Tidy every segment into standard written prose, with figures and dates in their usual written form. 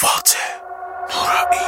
فاتح نورایی.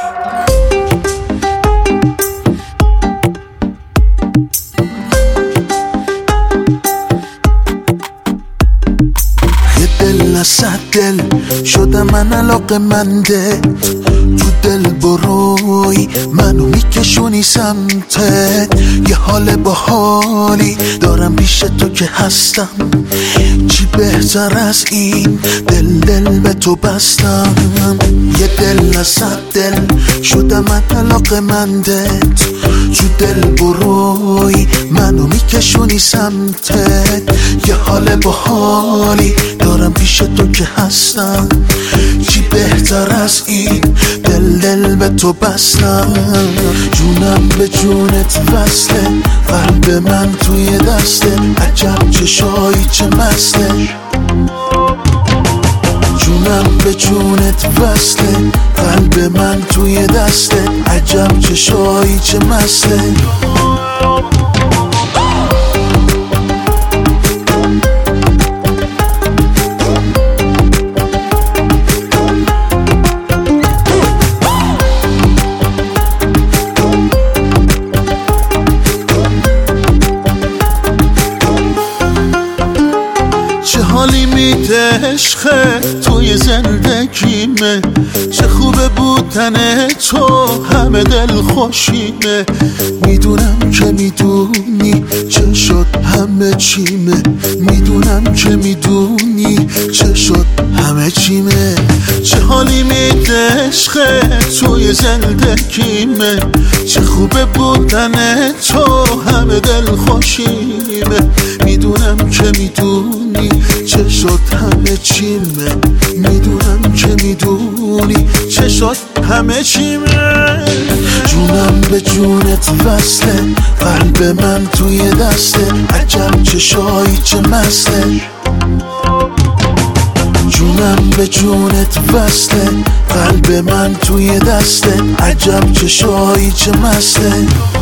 دل نصد دل شدم من علاقه‌منده، تو دل بروی منو میکشونی سمتت، یه حال باحالی دارم پیش تو که هستم، چی بهتر از این دل به تو بستم. یه دل نصد دل شدم من علاقه‌مندت، تو دل بروی منو میکشونی سمتت، یه حال باحالی دارم پیش تو که هستم، چی بهتر از این دل به تو بستم. جونم به جونت وصله، قلب من توی دسته، عجب چشایی چه مسته. جونم به جونت وصله، قلب من توی دسته، عجب چشایی چه مسته. چه حالی میده عشقه توی زندگیمه، چه خوبه بودن تو همه دل خوشیمه. میدونم که میدونی چه شد همه چیمه، میدونم که میدونی چه شد همه چیمه. چه حالی میده عشقه توی زندگیمه، چه خوبه بودن تو همه دل خوشیمه. میدونم که میدونی چه شد همه چیمه، میدونم که میدونی چه شد همه چیمه. جونم به جونت وصله، قلب من توی دسته، عجب چشایی چه مسته. جونم به جونت وصله، قلب من توی دسته، عجب چشایی چه مسته.